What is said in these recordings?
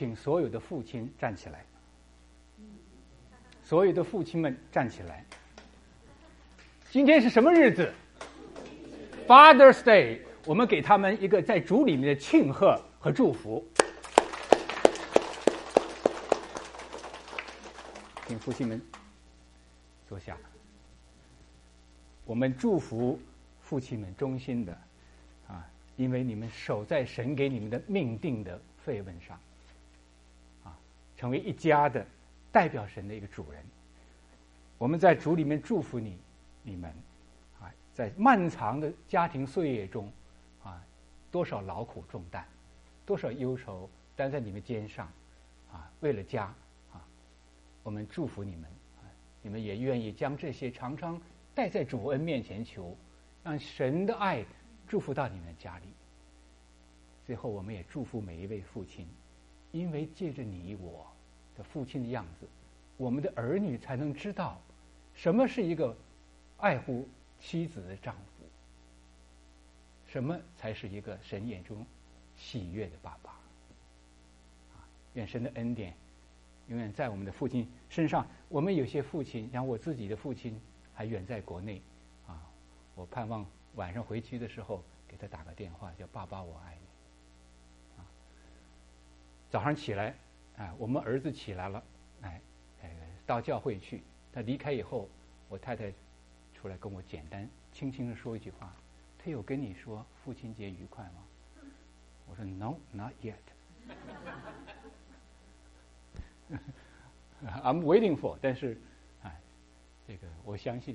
请所有的父亲站起来，所有的父亲们站起来。今天是什么日子？ Father's Day， 我们给他们一个在主里面的庆贺和祝福。请父亲们坐下。我们祝福父亲们衷心的因为你们守在神给你们的命定的废问上，成为一家的代表神的一个主人。我们在主里面祝福你们。在漫长的家庭岁月中，多少劳苦重担，多少忧愁担在你们肩上，为了家，我们祝福你们，你们也愿意将这些常常带在主恩面前求，让神的爱祝福到你们的家里。最后，我们也祝福每一位父亲，因为借着你我的父亲的样子，我们的儿女才能知道什么是一个爱护妻子的丈夫，什么才是一个神眼中喜悦的爸爸。愿神的恩典永远在我们的父亲身上。我们有些父亲，像我自己的父亲还远在国内，我盼望晚上回去的时候给他打个电话，叫爸爸我爱你。早上起来，我们儿子起来了，到教会去。他离开以后，我太太出来跟我简单轻轻的说一句话，他有跟你说父亲节愉快吗？我说 No, not yet. I'm waiting for. 但是，这个我相信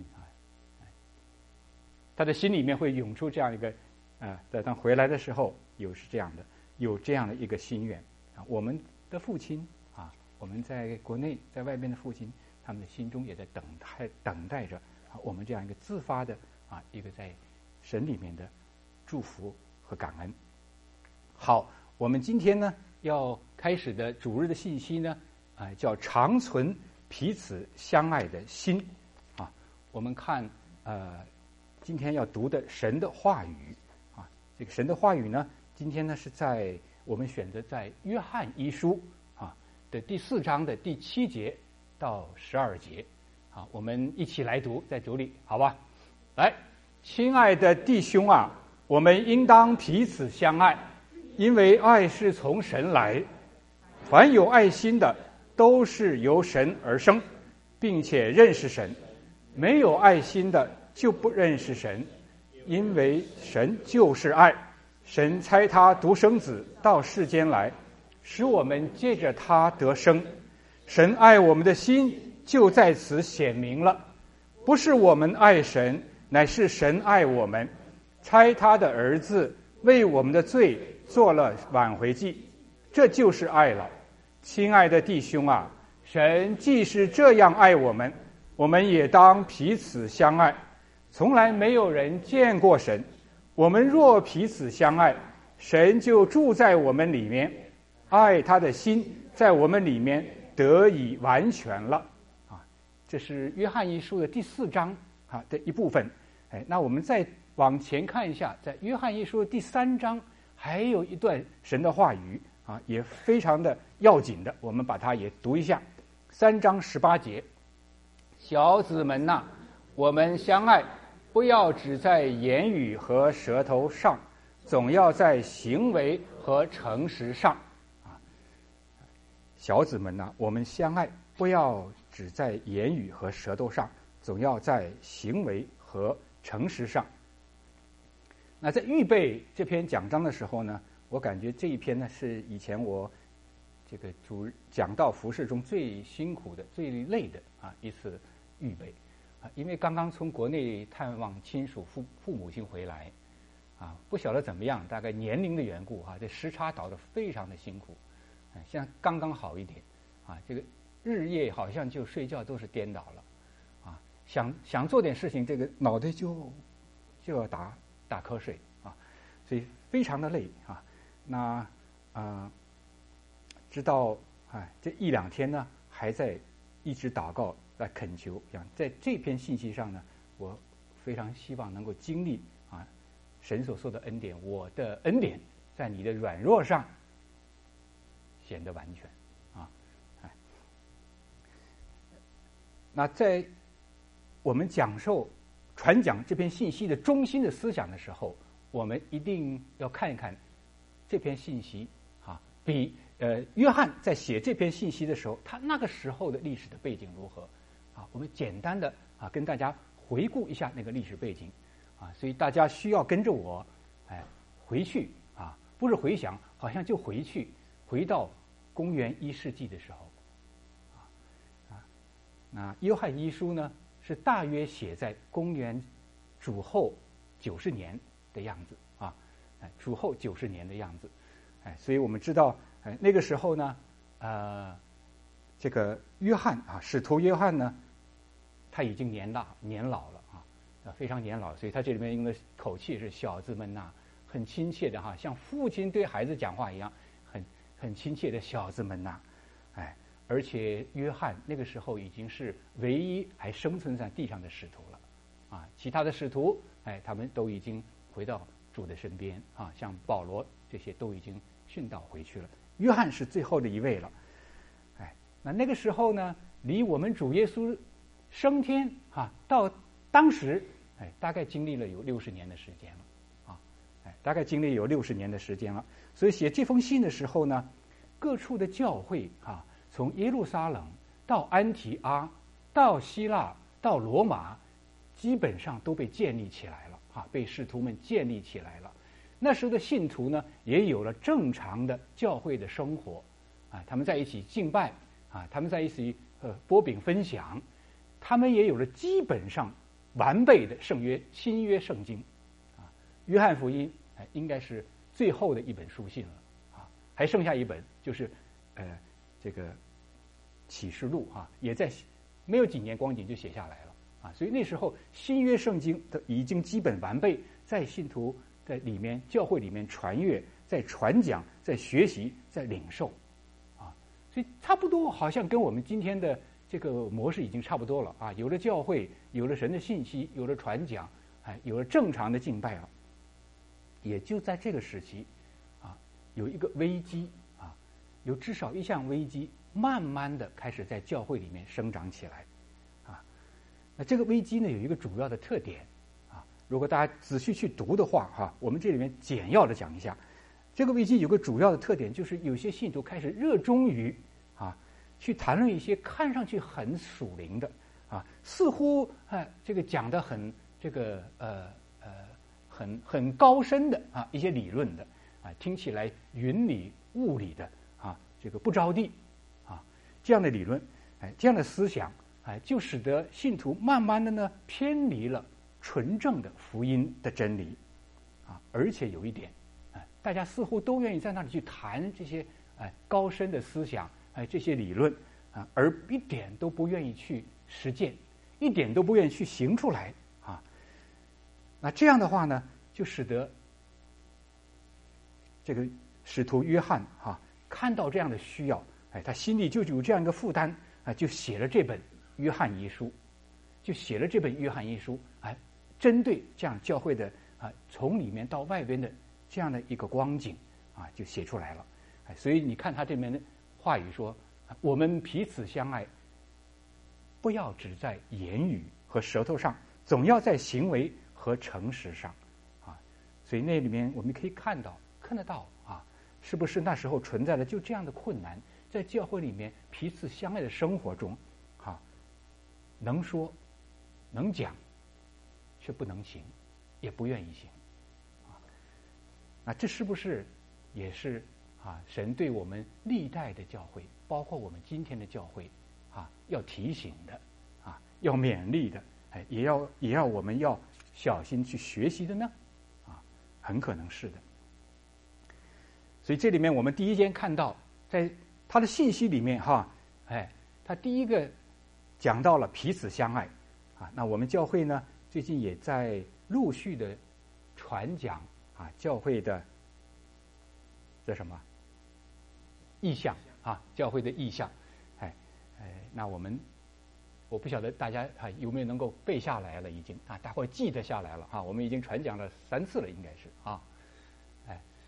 他的心里面会涌出这样一个在当回来的时候有这样的一个心愿。我们的父亲我们在国内在外边的父亲，他们的心中也在等待着我们这样一个自发的一个在神里面的祝福和感恩。好，我们今天呢要开始的主日的信息呢，叫长存彼此相爱的心。我们看今天要读的神的话语这个神的话语呢，今天呢是在我们选择在约翰一书的第4章的第7节到12节。我们一起来读，在主里，好吧？来，亲爱的弟兄啊，我们应当彼此相爱，因为爱是从神来。凡有爱心的，都是由神而生，并且认识神；没有爱心的，就不认识神，因为神就是爱。神差他独生子到世间来，使我们借着他得生。神爱我们的心就在此显明了，不是我们爱神，乃是神爱我们，差他的儿子为我们的罪做了挽回祭，这就是爱了。亲爱的弟兄啊，神既是这样爱我们，我们也当彼此相爱。从来没有人见过神，我们若彼此相爱，神就住在我们里面，爱他的心在我们里面得以完全了。这是约翰一书的第4章的一部分。那我们再往前看一下，在约翰一书的第3章还有一段神的话语也非常的要紧的，我们把它也读一下。3章18节，小子们呐，我们相爱，不要只在言语和舌头上，总要在行为和诚实上。小子们呐，我们相爱，不要只在言语和舌头上，总要在行为和诚实上。那在预备这篇讲章的时候呢，我感觉这一篇呢是以前我这个讲道服事中最辛苦的、最累的一次预备因为刚刚从国内探望亲属父母亲回来不晓得怎么样，大概年龄的缘故这时差倒得非常的辛苦。现在刚刚好一点这个日夜好像就睡觉都是颠倒了想做点事情，这个脑袋就要打瞌睡所以非常的累那直到这1、2天呢，还在一直祷告来恳求。在这篇信息上呢，我非常希望能够经历神所说的恩典，我的恩典在你的软弱上显得完全啊。那在我们传讲这篇信息的中心的思想的时候，我们一定要看一看这篇信息啊，比约翰在写这篇信息的时候，他那个时候的历史的背景如何啊？我们简单的跟大家回顾一下那个历史背景啊，所以大家需要跟着我回去啊，不是回想，好像就回到公元1世纪的时候那约翰一书呢是大约写在公元主后90年的样子啊，主后90年的样子，所以我们知道，那个时候呢，这个约翰使徒约翰呢，他已经年老了非常年老，所以他这里面用的口气是小子们呐，很亲切的像父亲对孩子讲话一样，很亲切的小子们呐，而且约翰那个时候已经是唯一还生存在地上的使徒了其他的使徒他们都已经回到主的身边像保罗这些都已经殉道回去了，约翰是最后的一位了。那个时候呢，离我们主耶稣升天到当时大概经历了有60年的时间了大概经历有60年的时间了。所以写这封信的时候呢，各处的教会从耶路撒冷到安提阿到希腊到罗马，基本上都被建立起来了被使徒们建立起来了。那时候的信徒呢，也有了正常的教会的生活他们在一起敬拜他们在一起擘饼分享，他们也有了基本上完备的新约圣经约翰福音应该是最后的一本书信了还剩下一本就是这个启示录也在没有几年光景就写下来了所以那时候新约圣经都已经基本完备，在信徒在里面教会里面传阅，在传讲，在学习，在领受所以差不多好像跟我们今天的这个模式已经差不多了有了教会，有了神的信息，有了传讲有了正常的敬拜了。也就在这个时期有一个危机有至少一项危机慢慢的开始在教会里面生长起来那这个危机呢有一个主要的特点如果大家仔细去读的话我们这里面简要的讲一下。这个危机有个主要的特点，就是有些信徒开始热衷于去谈论一些看上去很属灵的似乎这个讲的很这个很高深的一些理论的听起来云里雾里的这个不着地这样的理论这样的思想就使得信徒慢慢的呢偏离了纯正的福音的真理而且有一点大家似乎都愿意在那里去谈这些高深的思想这些理论而一点都不愿意去实践，一点都不愿意去行出来那这样的话呢，就使得这个使徒约翰看到这样的需要他心里就有这样一个负担就写了这本约翰一书，针对这样教会的从里面到外边的这样的一个光景就写出来了所以你看他这边的话语说，我们彼此相爱，不要只在言语和舌头上，总要在行为和诚实上所以那里面我们可以看得到是不是那时候存在了就这样的困难，在教会里面彼此相爱的生活中能说能讲却不能行，也不愿意行那这是不是也是神对我们历代的教会，包括我们今天的教会要提醒的要勉励的也要我们要小心去学习的呢很可能是的。所以这里面我们第一件看到，在他的信息里面他第一个讲到了彼此相爱那我们教会呢最近也在陆续的传讲教会的这什么意向教会的意向那我不晓得大家有没有能够背下来了，已经大伙记得下来了我们已经传讲了3次了，应该是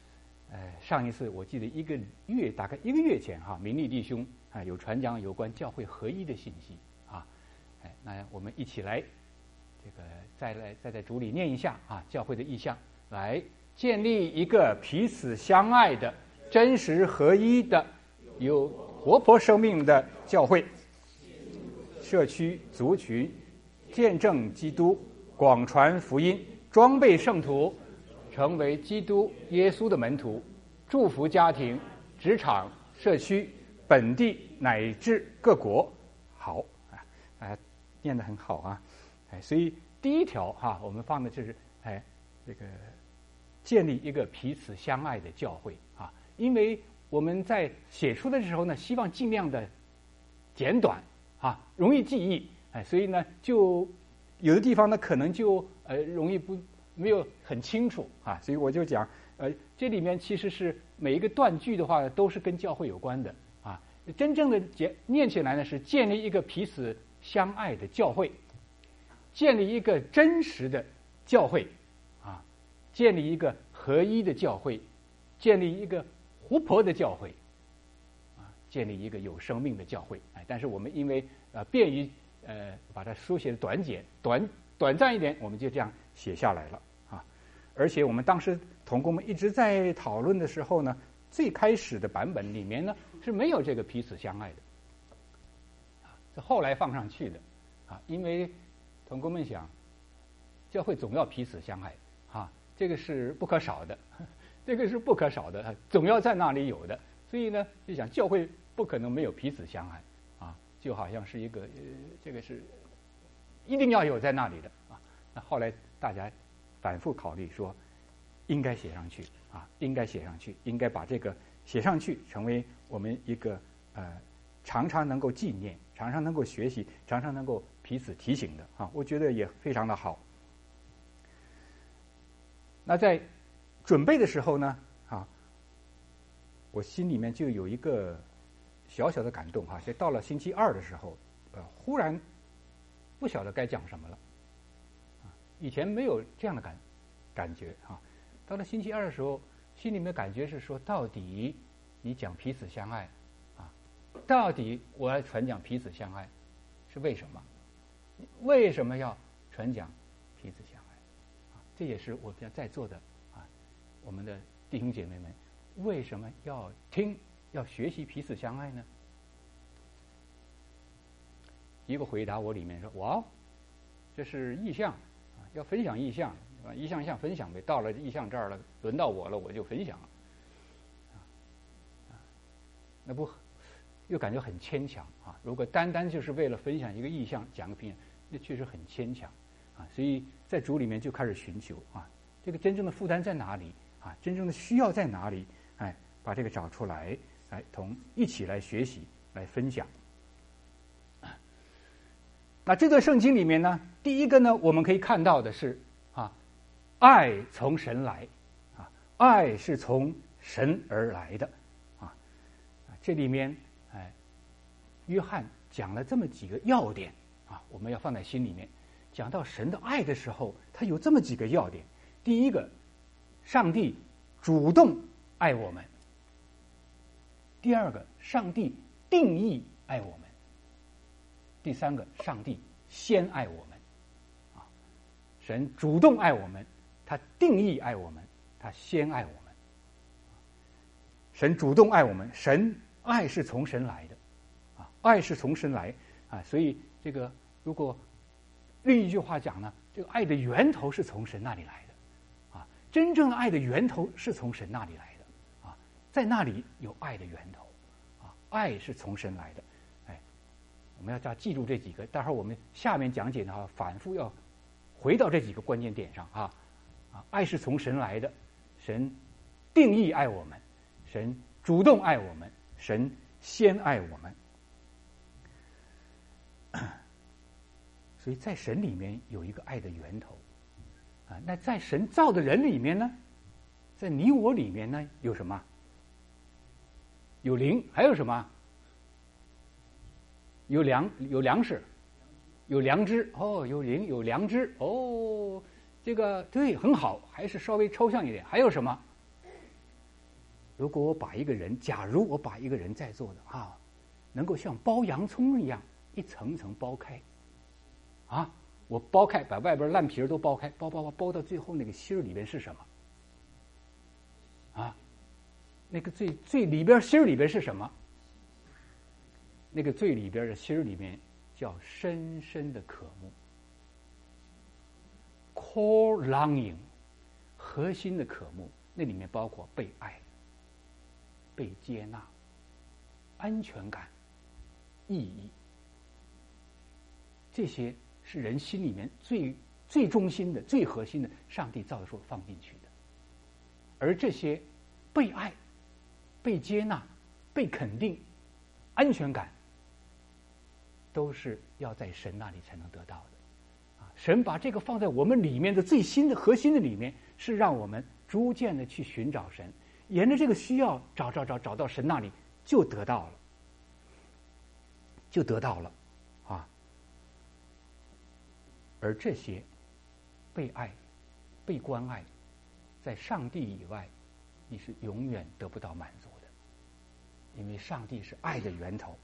上一次我记得大概一个月前哈，明利弟兄有传讲有关教会合一的信息啊，那我们一起来这个再在主里念一下啊，教会的意向，来建立一个彼此相爱的、真实合一的、有活泼生命的教会、社区、族群，见证基督，广传福音，装备圣徒，成为基督耶稣的门徒，祝福家庭、职场、社区、本地乃至各国。好念得很好啊，所以第一条哈，我们放的就是这个建立一个彼此相爱的教会啊，因为我们在写书的时候呢，希望尽量的简短啊，容易记忆，所以呢，就有的地方呢可能就容易没有很清楚啊，所以我就讲这里面其实是每一个断句的话都是跟教会有关的啊，真正的念起来呢是建立一个彼此相爱的教会，建立一个真实的教会啊，建立一个合一的教会，建立一个活泼的教会啊，建立一个有生命的教会。但是我们因为便于把它书写的短暂一点，我们就这样写下来了啊。而且我们当时同工们一直在讨论的时候呢，最开始的版本里面呢是没有这个彼此相爱的啊，是后来放上去的啊，因为同工们想教会总要彼此相爱啊，这个是不可少的，这个是不可少的，总要在那里有的，所以呢就想教会不可能没有彼此相爱啊，就好像是一个这个是一定要有在那里的啊。那后来大家反复考虑说，应该写上去啊，应该写上去，应该把这个写上去，成为我们一个常常能够纪念、常常能够学习、常常能够彼此提醒的啊，我觉得也非常的好。那在准备的时候呢，啊，我心里面就有一个小小的感动哈，就到了星期二的时候，忽然不晓得该讲什么了，啊，以前没有这样的感觉啊，到了星期二的时候，心里面的感觉是说，到底你讲彼此相爱，啊，到底我要传讲彼此相爱，是为什么？为什么要传讲彼此相爱？啊，这也是我们在座的啊，我们的弟兄姐妹们，为什么要要学习彼此相爱呢？一个回答我里面说，哇，这是意向啊，要分享意向啊，意向分享呗，到了意向这儿了，轮到我了，我就分享了，那不又感觉很牵强啊？如果单单就是为了分享一个意向，讲个评，那确实很牵强啊。所以在主里面就开始寻求啊，这个真正的负担在哪里啊？真正的需要在哪里？把这个找出来，一起来学习，来分享。那这段圣经里面呢，第一个呢，我们可以看到的是啊，爱从神来啊，爱是从神而来的啊。这里面约翰讲了这么几个要点啊，我们要放在心里面。讲到神的爱的时候，他有这么几个要点。第一个，上帝主动爱我们；第二个，上帝定义爱我们；第三个，上帝先爱我们。啊，神主动爱我们，他定义爱我们，他先爱我们。神主动爱我们，神爱是从神来的。爱是从神来啊，所以这个如果另一句话讲呢，这个爱的源头是从神那里来的啊，真正的爱的源头是从神那里来的啊，在那里有爱的源头啊，爱是从神来的，我们要记住这几个，待会儿我们下面讲解的话，反复要回到这几个关键点上啊，爱是从神来的，神定义爱我们，神主动爱我们，神先爱我们。所以在神里面有一个爱的源头啊，那在神造的人里面呢，在你我里面呢有什么？有灵，还有什么？有粮食，有良知哦，有灵有良知哦，这个对很好，还是稍微抽象一点。还有什么？ 假如我把一个人在座的能够像剥洋葱一样一层层剥开，我剥开，把外边烂皮都剥开，剥到最后那个芯儿里边是什么？那个最里边芯儿里边是什么？那个最里边的芯儿里面叫深深的渴慕 ，core longing， 核心的渴慕，那里面包括被爱、被接纳、安全感、意义，这些是人心里面最中心的、最核心的，上帝造的时候放进去的。而这些被爱、被接纳、被肯定、安全感，都是要在神那里才能得到的。神把这个放在我们里面的最新的核心的里面，是让我们逐渐的去寻找神，沿着这个需要找到神那里，就得到了，而这些被爱、被关爱，在上帝以外，你是永远得不到满足的，因为上帝是爱的源头。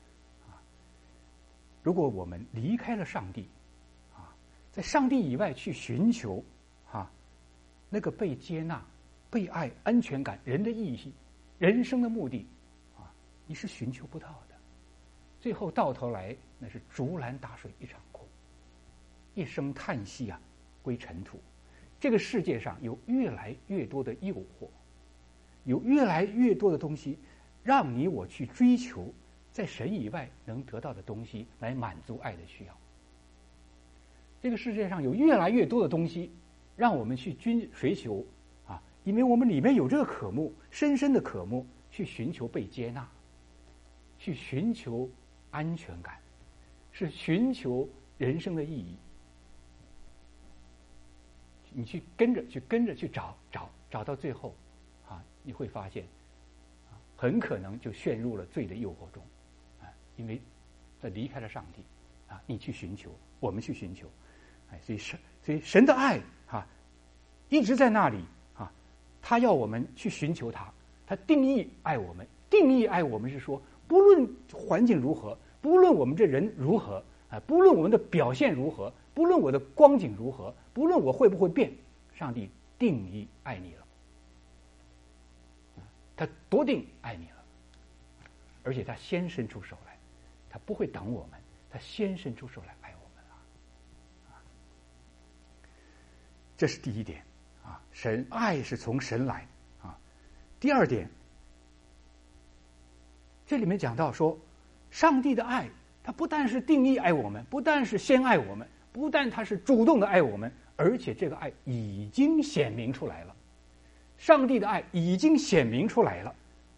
如果我们离开了上帝，在上帝以外去寻求那个被接纳、被爱、安全感、人的意义、人生的目的，你是寻求不到的。最后到头来，那是竹篮打水一场空，一声叹息归尘土。这个世界上有越来越多的诱惑，有越来越多的东西，让你我去追求在神以外能得到的东西，来满足爱的需要。这个世界上有越来越多的东西，让我们去追求因为我们里面有这个渴慕，深深的渴慕，去寻求被接纳，去寻求安全感，是寻求人生的意义。你去跟着去找到最后你会发现很可能就陷入了罪的诱惑中因为离开了上帝你去寻求，我们去寻求，所以神的爱一直在那里他要我们去寻求他，他定义爱我们是说，不论环境如何，不论我们这人如何不论我们的表现如何，不论我的光景如何，不论我会不会变，上帝定义爱你了，他多定爱你了，而且他先伸出手来，他不会等我们，他先伸出手来爱我们这是第一点神爱是从神来第二点，这里面讲到说，上帝的爱，他不但是定义爱我们，不但是先爱我们，不但他是主动的爱我们，而且这个爱已经显明出来了。上帝的爱已经显明出来了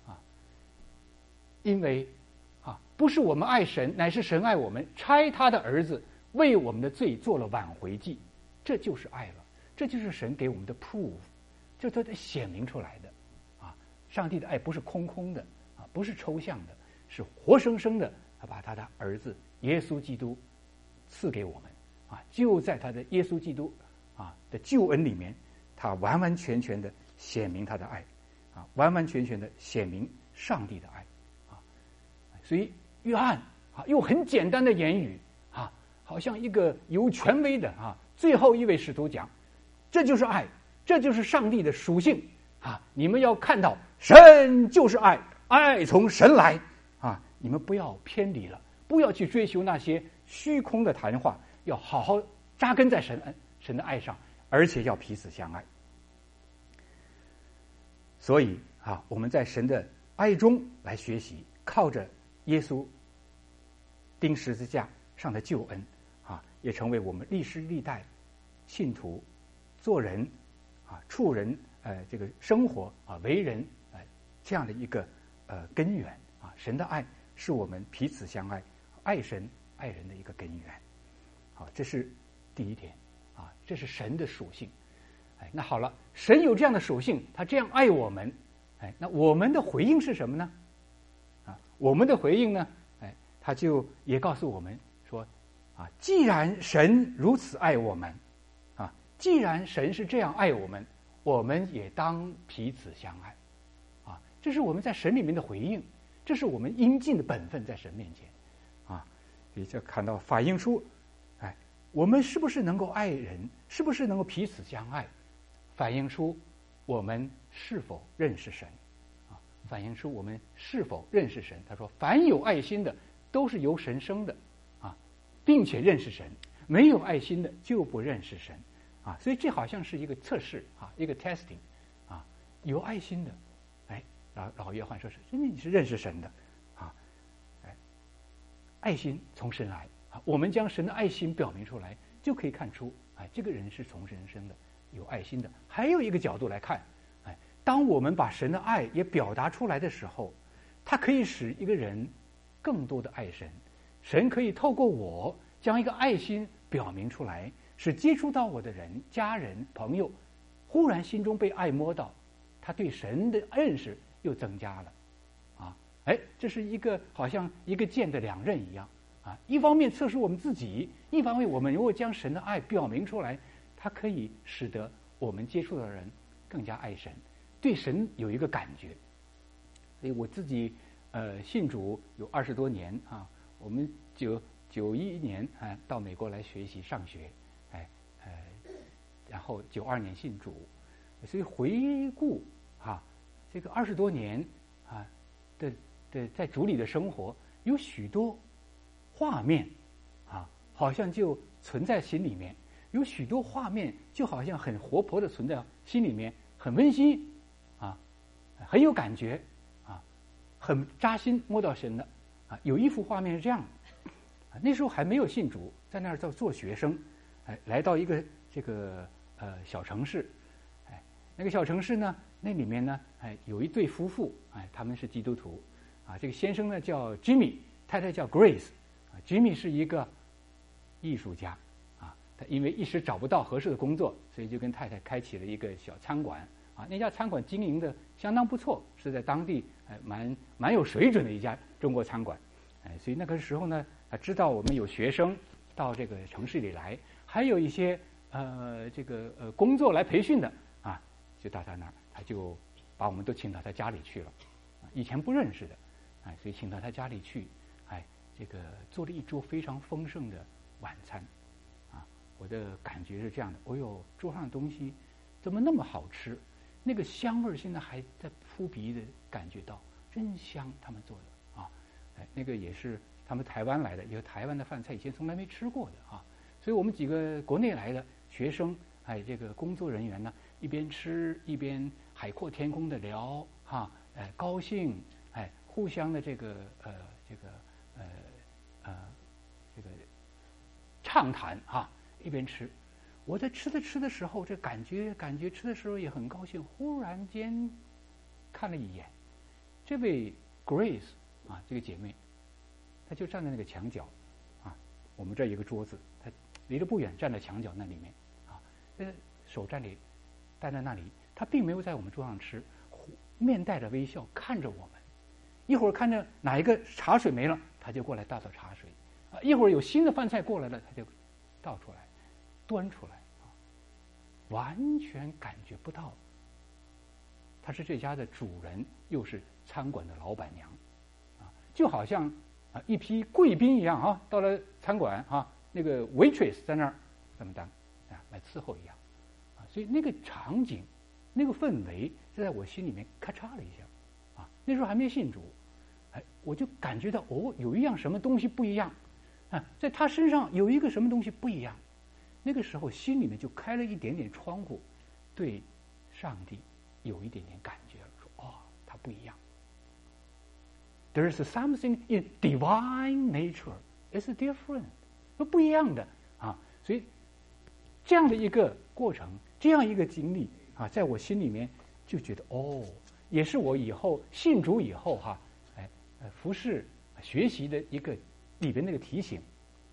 因为不是我们爱神，乃是神爱我们，差他的儿子为我们的罪做了挽回祭，这就是爱了，这就是神给我们的 proof， 这都显明出来的上帝的爱不是空空的不是抽象的，是活生生的，他把他的儿子耶稣基督赐给我们就在他的耶稣基督的救恩里面，他完完全全的显明他的爱完完全全的显明上帝的爱所以约翰用很简单的言语好像一个有权威的最后一位使徒讲，这就是爱，这就是上帝的属性你们要看到神就是爱，爱从神来你们不要偏离了，不要去追求那些虚空的谈话，要好好扎根在神的爱上，而且要彼此相爱。所以我们在神的爱中来学习，靠着耶稣钉十字架上的救恩也成为我们历世历代信徒做人处人这个生活为人这样的一个根源神的爱是我们彼此相爱、爱神爱人的一个根源这是第一点这是神的属性那好了，神有这样的属性，他这样爱我们那我们的回应是什么呢我们的回应呢他就也告诉我们说既然神如此爱我们既然神是这样爱我们，我们也当彼此相爱这是我们在神里面的回应，这是我们应尽的本分在神面前啊。所以就看到法应书，我们是不是能够爱人，是不是能够彼此相爱，反映出我们是否认识神啊？反映出我们是否认识神。他说，凡有爱心的都是由神生的啊，并且认识神，没有爱心的就不认识神啊。所以这好像是一个测试啊，一个 testing 啊。有爱心的，老约翰说是真的，你是认识神的啊。爱心从神来啊，我们将神的爱心表明出来，就可以看出这个人是从神生的，有爱心的。还有一个角度来看，当我们把神的爱也表达出来的时候，它可以使一个人更多的爱神。神可以透过我将一个爱心表明出来，使接触到我的人、家人、朋友，忽然心中被爱摸到，他对神的认识又增加了啊！这是一个好像一个剑的两刃一样啊！一方面测试我们自己，一方面我们如果将神的爱表明出来，它可以使得我们接触的人更加爱神，对神有一个感觉。所以我自己信主有20多年啊，我们91年到美国来学习上学，然后92年信主，所以回顾这个20多年的在主里的生活，有许多画面好像就存在心里面，有许多画面就好像很活泼的存在心里面，很温馨很有感觉很扎心，摸到神的有一幅画面是这样那时候还没有信主，在那儿做学生，来到一个这个小城市，那个小城市呢，那里面呢有一对夫妇，他们是基督徒这个先生呢叫 Jimmy， 太太叫 Grace Jimmy 是一个艺术家他因为一时找不到合适的工作，所以就跟太太开启了一个小餐馆那家餐馆经营的相当不错，是在当地蛮有水准的一家中国餐馆所以那个时候呢知道我们有学生到这个城市里来，还有一些工作来培训的就到他那儿，他就把我们都请到他家里去了以前不认识的所以请到他家里去这个做了一桌非常丰盛的晚餐我的感觉是这样的，桌上的东西怎么那么好吃，那个香味现在还在扑鼻的感觉到，真香，他们做的那个也是他们台湾来的，有台湾的饭菜以前从来没吃过的所以我们几个国内来的学生这个工作人员呢，一边吃一边海阔天空的聊高兴互相的这个畅谈一边吃。我在吃的时候，这感觉吃的时候也很高兴。忽然间看了一眼，这位 Grace 这个姐妹，她就站在那个墙角我们这有一个桌子，她离得不远，站在墙角那里面手带在那里，她并没有在我们桌上吃，面带着微笑看着我们。一会儿看着哪一个茶水没了，她就过来倒茶水一会儿有新的饭菜过来了，她就倒出来端出来完全感觉不到她是这家的主人，又是餐馆的老板娘就好像一批贵宾一样到了餐馆那个 waitress 在那儿这么当来伺候一样所以那个场景那个氛围就在我心里面咔嚓了一下那时候还没信主我就感觉到有一样什么东西不一样在他身上有一个什么东西不一样，那个时候心里面就开了一点点窗户，对上帝有一点点感觉了，说他不一样。There is something in divine nature is different， 不一样的所以这样的一个过程，这样一个经历在我心里面就觉得也是我以后信主以后服侍学习的一个里边那个提醒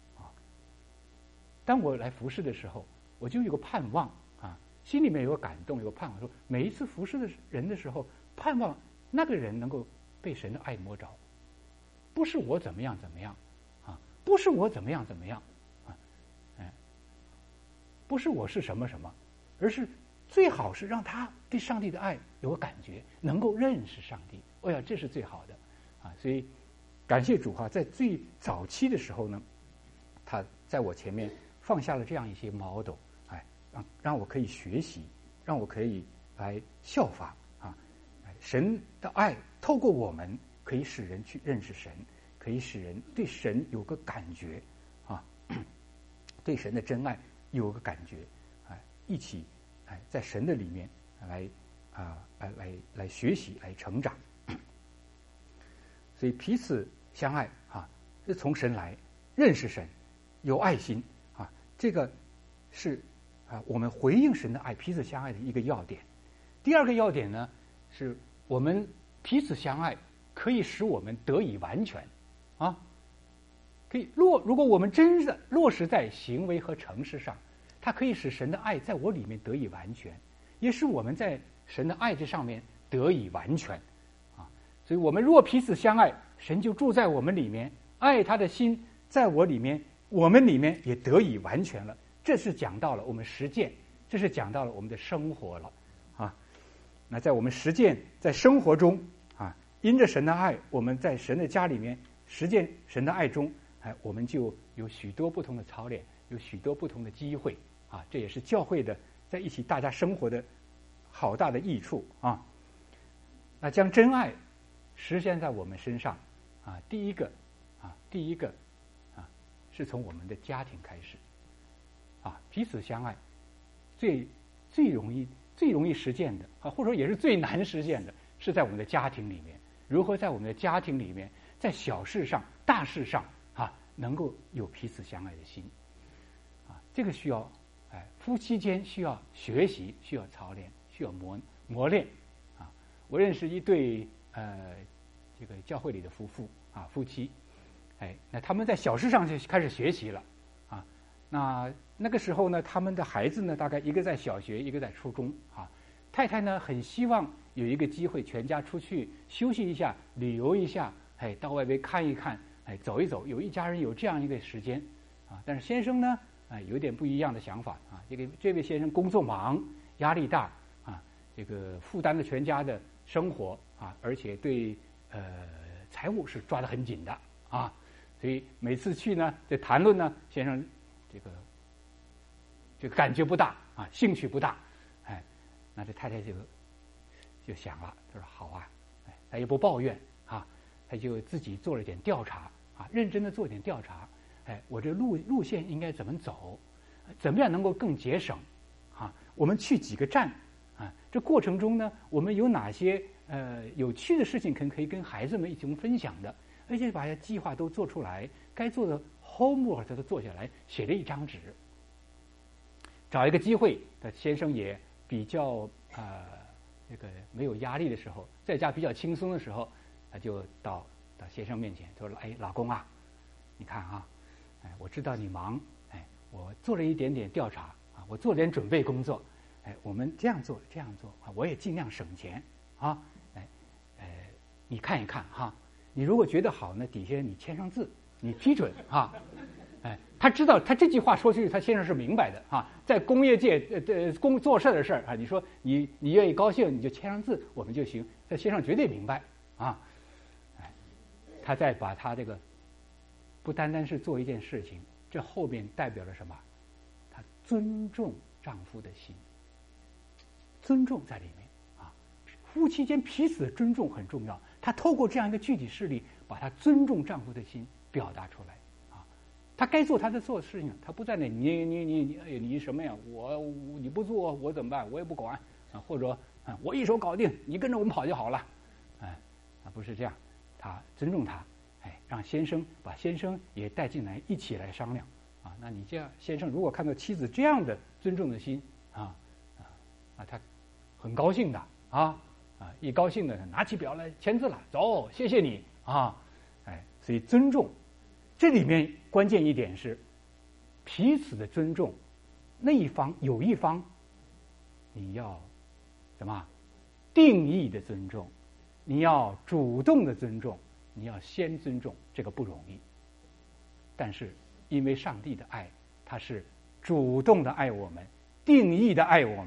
当我来服侍的时候，我就有个盼望心里面有个感动，有个盼望，说每一次服侍的人的时候，盼望那个人能够被神的爱摸着，不是我怎么样不是我怎么样不是我是什么什么，而是最好是让他对上帝的爱有个感觉，能够认识上帝。哎呀，这是最好的啊！所以感谢主哈，在最早期的时候呢，他在我前面放下了这样一些矛斗，哎，让我可以学习，让我可以来效法啊！神的爱透过我们，可以使人去认识神，可以使人对神有个感觉啊，对神的真爱有个感觉，哎，一起哎在神的里面来学习，来成长。所以彼此相爱啊，是从神来，认识神，有爱心啊，这个是啊我们回应神的爱，彼此相爱的一个要点。第二个要点呢，是我们彼此相爱可以使我们得以完全啊，可以如果我们真的落实在行为和诚实上，它可以使神的爱在我里面得以完全，也使我们在神的爱这上面得以完全。所以我们若彼此相爱，神就住在我们里面，爱他的心在我里面，我们里面也得以完全了。这是讲到了我们实践，这是讲到了我们的生活了啊。那在我们实践在生活中啊，因着神的爱，我们在神的家里面实践神的爱中，哎，我们就有许多不同的操练，有许多不同的机会啊。这也是教会的在一起大家生活的好大的益处啊。那将真爱实现在我们身上啊，第一个是从我们的家庭开始啊，彼此相爱最容易实践的啊，或者说也是最难实现的，是在我们的家庭里面。如何在我们的家庭里面，在小事上、大事上啊，能够有彼此相爱的心啊？这个需要夫妻间需要学习，需要操练，需要磨练啊。我认识一对这个教会里的夫妻，哎，那他们在小事上就开始学习了啊。那个时候呢，他们的孩子呢，大概一个在小学，一个在初中啊。太太呢，很希望有一个机会，全家出去休息一下，旅游一下，哎，到外边看一看，哎，走一走，有一家人有这样一个时间啊。但是先生呢，有点不一样的想法啊。这位先生工作忙，压力大啊，这个负担了全家的生活啊，而且对财务是抓得很紧的啊，所以每次去呢，在谈论呢，先生这个感觉不大啊，兴趣不大，哎，那这太太就想了，她说好啊，哎，她也不抱怨啊，她就自己做了点调查啊，认真的做点调查，哎，我这路线应该怎么走，怎么样能够更节省啊？我们去几个站啊？这过程中呢，我们有哪些有趣的事情可以跟孩子们一起分享的，而且把计划都做出来，该做的 homework 都做下来，写了一张纸。找一个机会，先生也比较这个没有压力的时候，在家比较轻松的时候，他就到先生面前说：“哎，老公啊，你看啊，哎，我知道你忙，哎，我做了一点点调查啊，我做了点准备工作，哎，我们这样做啊，我也尽量省钱啊。”你看一看哈，你如果觉得好呢，底下你签上字，你批准啊。哎，他知道他这句话说出去，他先生是明白的啊。在工业界做事的事儿啊，你说你愿意高兴，你就签上字，我们就行。他先生绝对明白啊。哎，他再把他这个不单单是做一件事情，这后面代表了什么？他尊重丈夫的心，尊重在里面啊。夫妻间彼此尊重很重要。他透过这样一个具体事例，把他尊重丈夫的心表达出来啊。他该做他的做事情，他不在那你什么呀？你不做我怎么办？我也不管啊。或者我一手搞定，你跟着我们跑就好了，哎，不是这样。他尊重他，哎，让把先生也带进来，一起来商量啊。那你这样，先生如果看到妻子这样的尊重的心啊，他很高兴的啊。一高兴的拿起表来签字了，走，谢谢你啊，哎，所以尊重，这里面关键一点是彼此的尊重，有一方你要什么定义的尊重，你要主动的尊重，你要先尊重，这个不容易。但是因为上帝的爱，他是主动的爱我们，定义的爱我们，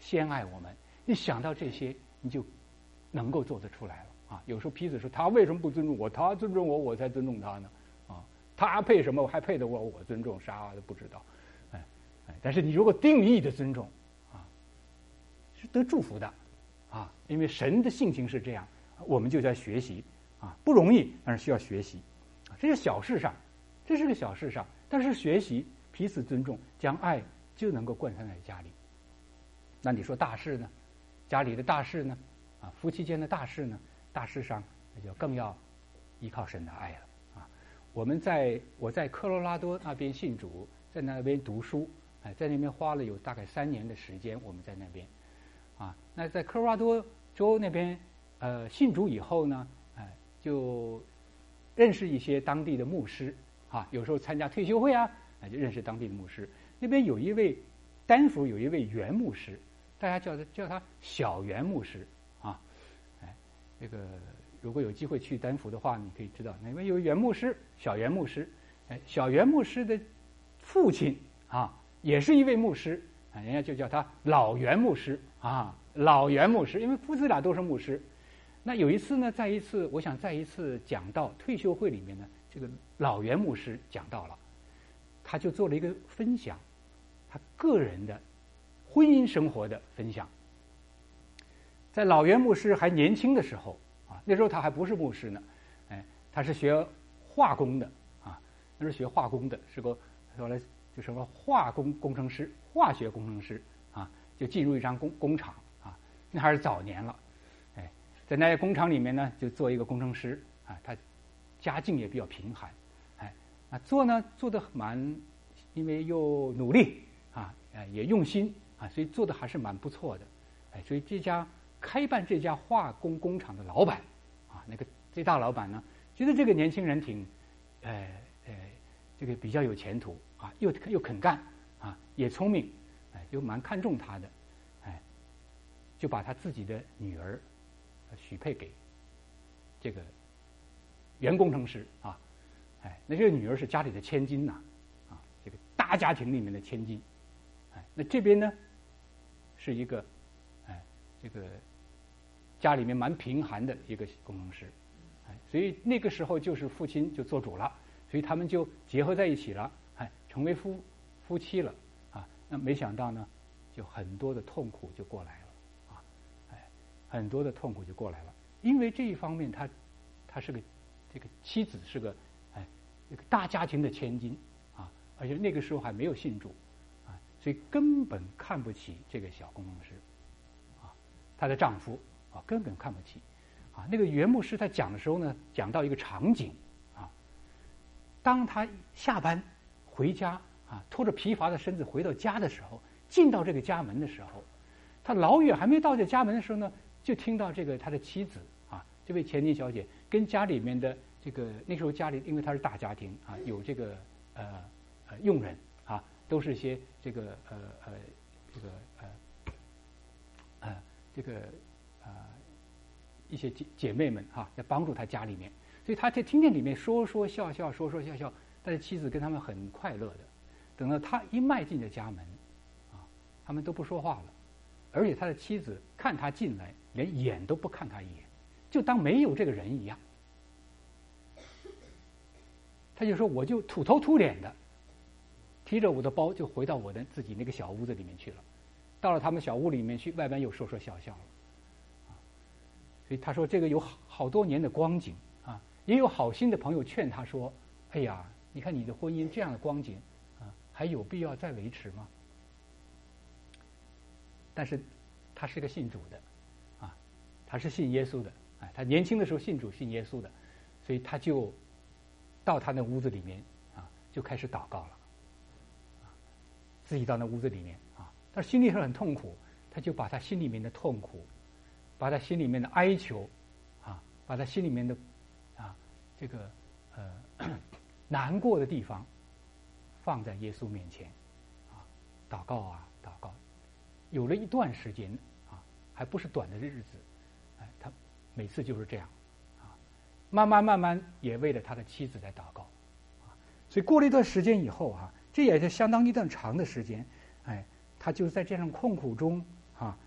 先爱我们。你想到这些，你就能够做得出来了啊。有时候妻子说他为什么不尊重我？他尊重我，我才尊重他呢啊。他配什么？还配得我尊重？啥都不知道。但是你如果定义的尊重啊，是得祝福的啊，因为神的性情是这样，我们就在学习啊，不容易，但是需要学习啊。这是小事上，这是个小事上，但是学习彼此尊重，将爱就能够贯穿在家里。那你说大事呢？家里的大事呢？啊，夫妻间的大事呢？大事上那就更要依靠神的爱了啊。我在科罗拉多那边信主，在那边读书，在那边花了有大概3年的时间。我们在那边啊，那在科罗拉多州那边信主以后呢，就认识一些当地的牧师啊，有时候参加退休会啊，就认识当地的牧师。那边有一位丹佛有一位袁牧师，大家叫他小袁牧师啊。这个如果有机会去丹佛的话，你可以知道那边有袁牧师，小袁牧师。小袁牧师的父亲啊，也是一位牧师啊，人家就叫他老袁牧师啊，老袁牧师，因为父子俩都是牧师。那有一次呢，在一次讲道退休会里面呢，这个老袁牧师讲到了，他就做了一个分享，他个人的婚姻生活的分享。在老袁牧师还年轻的时候啊，那时候他还不是牧师呢，他是学化工的啊，那是学化工的，是个后来就什么化工程师、化学工程师啊，就进入一张工厂啊，那还是早年了，在那些工厂里面呢，就做一个工程师啊，他家境也比较贫寒，做得因为又努力啊，也用心啊，所以做的还是蛮不错的，所以开办这家化工厂的老板啊，这大老板呢，觉得这个年轻人这个比较有前途啊，又肯干啊，也聪明，就蛮看重他的，就把他自己的女儿许配给这个原工程师啊，那这个女儿是家里的千金呐，啊，这个大家庭里面的千金，那这边呢是一个这个家里面蛮贫寒的一个工程师，所以那个时候就是父亲就做主了，所以他们就结合在一起了，成为夫妻了啊。那没想到呢，就很多的痛苦就过来了啊，很多的痛苦就过来了，因为这一方面他是个这个妻子是个一个大家庭的千金啊，而且那个时候还没有信主啊，所以根本看不起这个小工程师啊，她的丈夫啊根本看不起啊。那个袁牧师他讲的时候呢，讲到一个场景啊，当他下班回家啊，拖着疲乏的身子回到家的时候，进到这个家门的时候，他老远还没到这家门的时候呢，就听到这个他的妻子啊，这位千金小姐跟家里面的这个那时候家里因为他是大家庭啊，有这个佣人啊，都是一些一些姐妹们哈，在帮助他家里面，所以他在听见里面说说笑笑，但是妻子跟他们很快乐的。等到他一迈进了家门，啊，他们都不说话了，而且他的妻子看他进来，连眼都不看他一眼，就当没有这个人一样。他就说：“我就土头土脸的，提着我的包就回到我的自己那个小屋子里面去了。到了他们小屋里面去，外边又说说笑笑了。”所以他说这个有好多年的光景啊，也有好心的朋友劝他说：“哎呀，你看你的婚姻这样的光景啊，还有必要再维持吗？”但是他是个信主的啊，他是信耶稣的，他年轻的时候信主信耶稣的，所以他就到他那屋子里面啊，就开始祷告了，自己到那屋子里面啊，但是心里很痛苦，他就把他心里面的痛苦，把他心里面的哀求，啊，把他心里面的这个难过的地方，放在耶稣面前，啊，祷告啊祷告，有了一段时间啊，还不是短的日子，他每次就是这样，啊，慢慢也为了他的妻子在祷告，啊，所以过了一段时间以后啊，这也是相当一段长的时间，他就在这种痛苦中啊，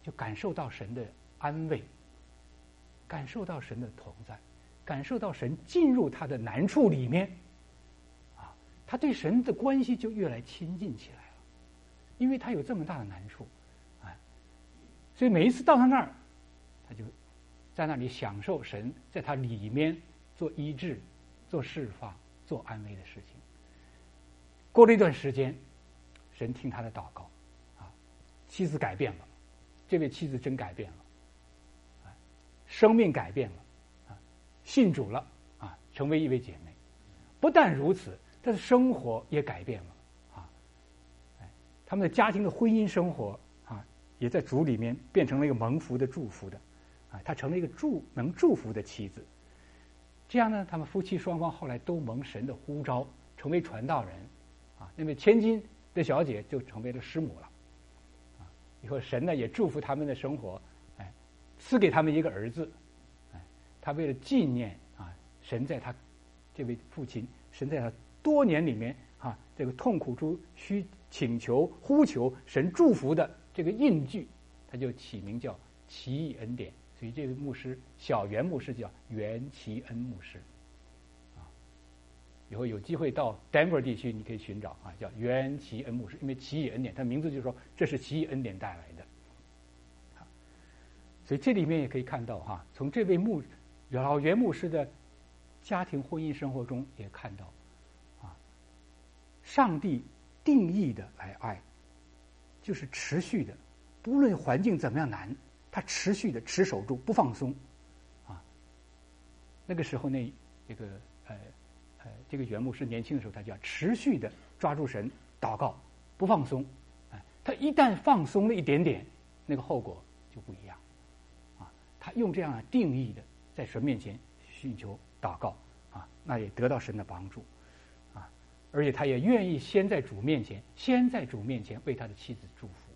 就感受到神的安慰，感受到神的同在，感受到神进入他的难处里面，啊，他对神的关系就越来亲近起来了，因为他有这么大的难处，哎，所以每一次到他那儿，他就在那里享受神在他里面做医治、做释放、做安慰的事情。过了一段时间，神听他的祷告，啊，妻子改变了，这位妻子真改变了，生命改变了，啊，信主了，啊，成为一位姐妹。不但如此，她的生活也改变了，啊，他们的家庭的婚姻生活啊，也在主里面变成了一个蒙福的、祝福的，啊，她成了一个能祝福的妻子。这样呢，他们夫妻双方后来都蒙神的呼召，成为传道人，啊，那位千金的小姐就成为了师母了，啊，以后神呢也祝福他们的生活，哎，赐给他们一个儿子，哎，他为了纪念啊，神在他这位父亲，神在他多年里面啊，这个痛苦中需请求呼求神祝福的这个印记，他就起名叫奇异恩典。所以这位牧师小袁牧师叫袁奇恩牧师，啊，以后有机会到 Denver 地区，你可以寻找啊，叫袁奇恩牧师，因为奇异恩典，他名字就是说这是奇异恩典带来的，啊，所以这里面也可以看到哈，从这位老袁牧师的家庭婚姻生活中也看到，啊，上帝定义的来爱，就是持续的，不论环境怎么样难。他持续的持守住，不放松，啊，那个时候呢，这个袁牧师年轻的时候，他就要持续的抓住神，祷告，不放松，哎，他一旦放松了一点点，那个后果就不一样，啊，他用这样定义的在神面前寻求祷告，啊，那也得到神的帮助，啊，而且他也愿意先在主面前为他的妻子祝福。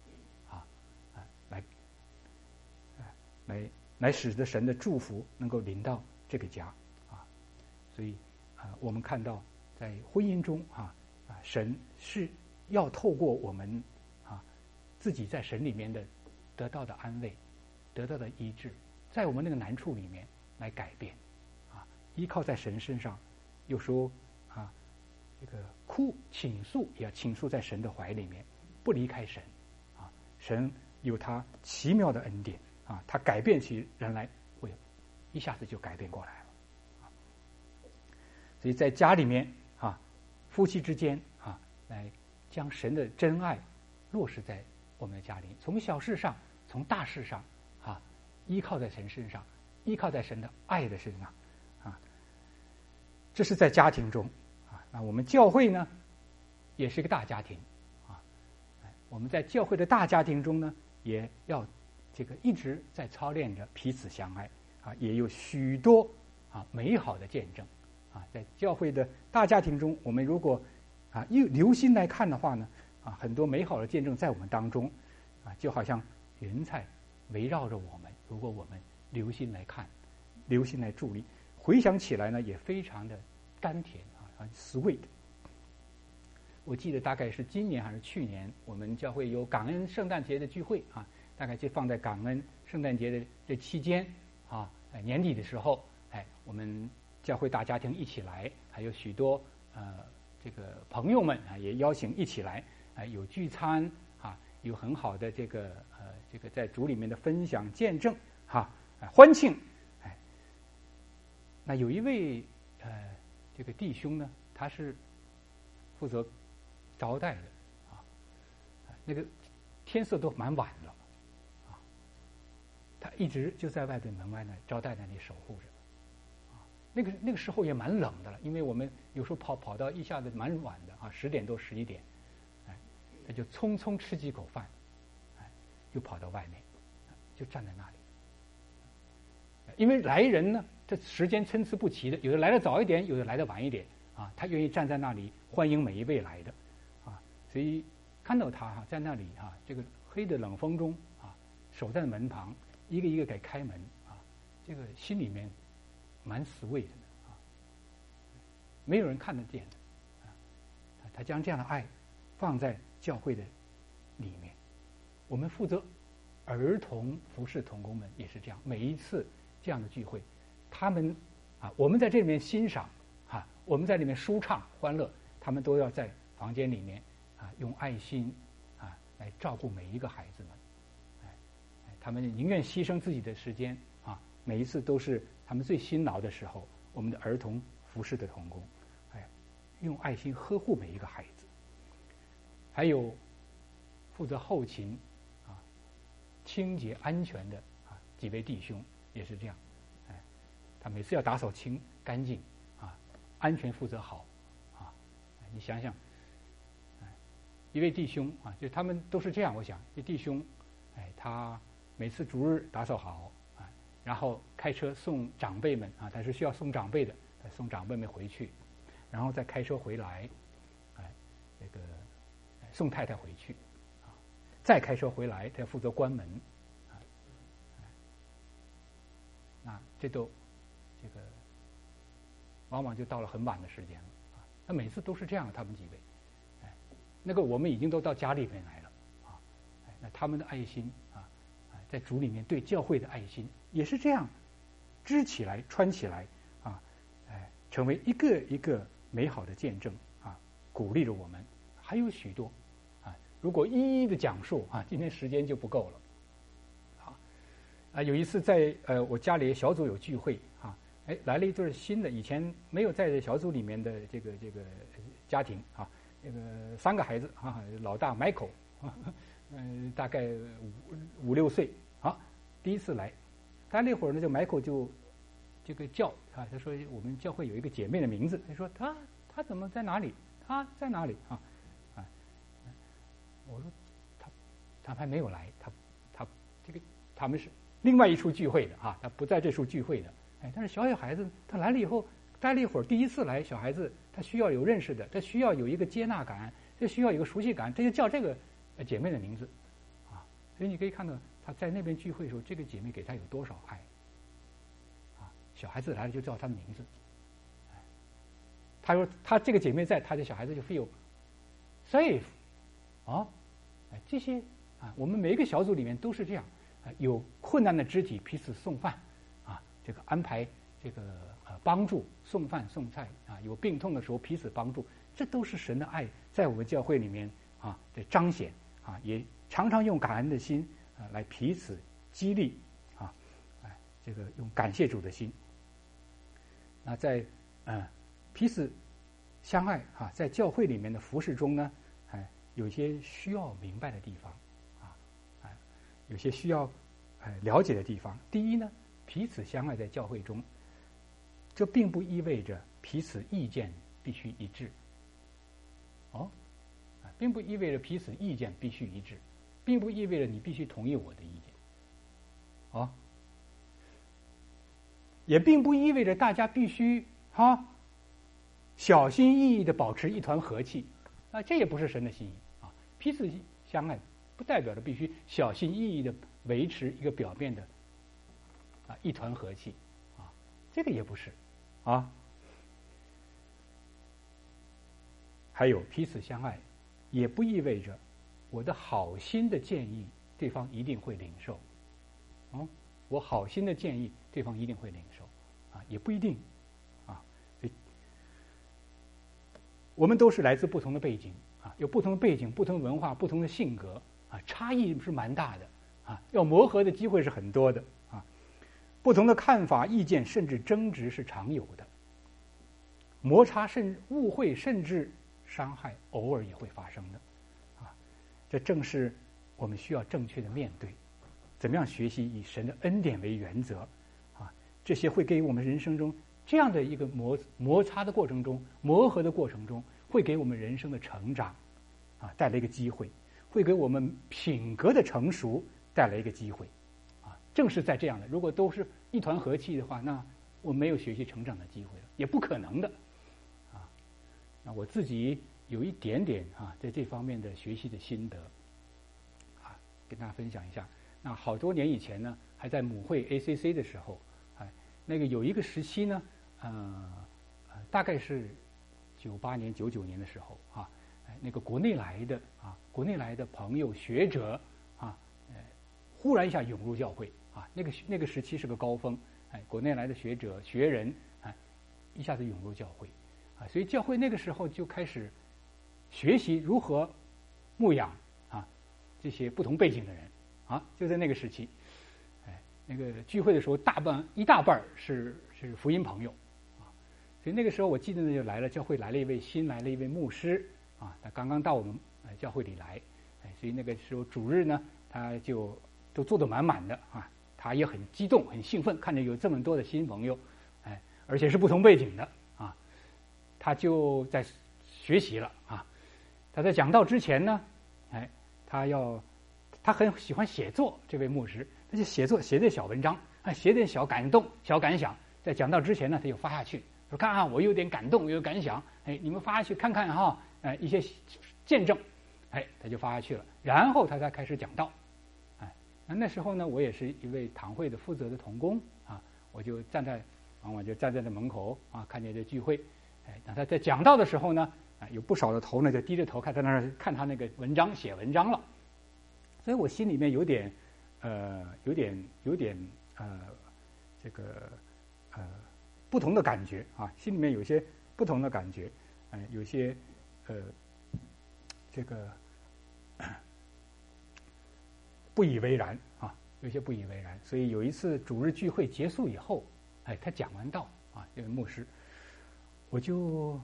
来使得神的祝福能够临到这个家，啊，所以啊，我们看到在婚姻中神是要透过我们啊自己在神里面的得到的安慰，得到的医治，在我们那个难处里面来改变，啊，依靠在神身上，有时候啊这个倾诉也要倾诉在神的怀里面，不离开神，啊，神有他奇妙的恩典。啊，他改变起人来，会一下子就改变过来了。所以在家里面啊，夫妻之间啊，来将神的真爱落实在我们的家里，从小事上，从大事上啊，依靠在神身上，依靠在神的爱的身上啊。这是在家庭中啊。那我们教会呢，也是一个大家庭啊。我们在教会的大家庭中呢，也要。这个一直在操练着彼此相爱啊，也有许多啊美好的见证啊，在教会的大家庭中，我们如果啊又留心来看的话呢，啊很多美好的见证在我们当中啊，就好像云彩围绕着我们。如果我们留心来看，留心来注意，回想起来呢，也非常的甘甜啊，很 sweet。我记得大概是今年还是去年，我们教会有感恩圣诞节的聚会啊。大概就放在感恩圣诞节的这期间啊，年底的时候，哎，我们教会大家庭一起来，还有许多这个朋友们啊，也邀请一起来，有聚餐啊，有很好的这个在主里面的分享见证哈，欢庆，哎，那有一位这个弟兄呢，他是负责招待的啊，那个天色都蛮晚了。他一直就在外边门外呢，招待那里守护着，啊，那个时候也蛮冷的了，因为我们有时候跑到一下子蛮晚的啊，10点多11点，哎，他就匆匆吃几口饭，哎，就跑到外面，就站在那里，因为来人呢，这时间参差不齐的，有的来的早一点，有的来的晚一点，啊，他愿意站在那里欢迎每一位来的，啊，所以看到他在那里这个黑的冷风中啊，守在门旁。一个一个给开门啊，这个心里面蛮sweet的啊，没有人看得见的啊。他将这样的爱放在教会的里面，我们负责儿童服侍同工们也是这样，每一次这样的聚会，他们我们在这里面欣赏我们在里面舒畅欢乐，他们都要在房间里面用爱心来照顾每一个孩子们，他们宁愿牺牲自己的时间每一次都是他们最辛劳的时候，我们的儿童服侍的同工，用爱心呵护每一个孩子。还有负责后勤清洁安全的几位弟兄也是这样，他每次要打扫干净安全负责好你想想，一位弟兄就他们都是这样，我想这弟兄他每次主日打扫好然后开车送长辈们他是需要送长辈的，送长辈们回去，然后再开车回来这个送太太回去再开车回来，他要负责关门这个往往就到了很晚的时间了那每次都是这样，他们几位那个我们已经都到家里面来了那他们的爱心在主里面对教会的爱心也是这样织起来穿起来成为一个一个美好的见证鼓励着我们。还有许多如果一一的讲述今天时间就不够了有一次在我家里小组有聚会来了一对新的以前没有在小组里面的这个家庭这个3个孩子老大 Michael 大概5、6岁第一次来，待了一会儿呢，就 Michael 就这个叫他说我们教会有一个姐妹的名字，他说他怎么在哪里？他在哪里我说他还没有来，他们是另外一处聚会的他不在这处聚会的但是小孩子他来了以后待了一会儿，第一次来，小孩子他需要有认识的，他需要有一个接纳感，他需要有一个熟悉感，这就叫这个姐妹的名字所以你可以看到他在那边聚会的时候，这个姐妹给他有多少爱小孩子来了就叫他的名字他说他这个姐妹在，他的小孩子就 feel safe这些我们每一个小组里面都是这样有困难的肢体彼此送饭这个安排这个帮助送饭送菜有病痛的时候彼此帮助，这都是神的爱在我们教会里面的彰显也常常用感恩的心来彼此激励这个用感谢主的心。那在彼此相爱在教会里面的服事中呢有些需要明白的地方有些需要了解的地方。第一呢，彼此相爱在教会中，这并不意味着彼此意见必须一致并不意味着彼此意见必须一致，并不意味着你必须同意我的意见也并不意味着大家必须小心翼翼地保持一团和气这也不是神的心意彼此相爱不代表着必须小心翼翼地维持一个表面的一团和气这个也不是还有彼此相爱也不意味着我的好心的建议对方一定会领受我好心的建议对方一定会领受也不一定我们都是来自不同的背景有不同的背景、不同的文化、不同的性格差异是蛮大的要磨合的机会是很多的不同的看法、意见甚至争执是常有的，摩擦甚至误会甚至伤害偶尔也会发生的这正是我们需要正确的面对，怎么样学习以神的恩典为原则这些会给我们人生中这样的一个摩擦的过程中、磨合的过程中，会给我们人生的成长带来一个机会，会给我们品格的成熟带来一个机会正是在这样的，如果都是一团和气的话，那我没有学习成长的机会了，也不可能的那我自己有一点点在这方面的学习的心得跟大家分享一下。那好多年以前呢，还在母会 ACC 的时候那个有一个时期呢大概是98年、99年的时候那个国内来的朋友学者忽然一下涌入教会啊，那个时期是个高峰，哎，国内来的学者学人啊，一下子涌入教会啊，所以教会那个时候就开始学习如何牧养啊这些不同背景的人啊，就在那个时期，哎，那个聚会的时候一大半是福音朋友啊，所以那个时候我记得呢，就教会来了一位牧师啊，他刚刚到我们教会里来，哎，所以那个时候主日呢，他就都坐得满满的啊，他也很激动很兴奋，看见有这么多的新朋友，哎，而且是不同背景的啊，他就在学习了啊。他在讲道之前呢，哎，他很喜欢写作，这位牧师他就写点小文章啊，写点小感动小感想，在讲道之前呢，他就发下去说看啊，我有点感动有感想，哎，你们发下去看看哈，一些见证，哎，他就发下去了，然后他才开始讲道，哎，那时候呢，我也是一位堂会的负责的同工啊，我就往往就站在这门口啊，看见这聚会，哎，等他在讲道的时候呢，有不少的头呢就低着头看，在那儿看他那个写文章了，所以我心里面有点这个不同的感觉啊，心里面有些不同的感觉，有些这个不以为然啊，有些不以为然。所以有一次主日聚会结束以后，哎，他讲完道啊，这位牧师，我就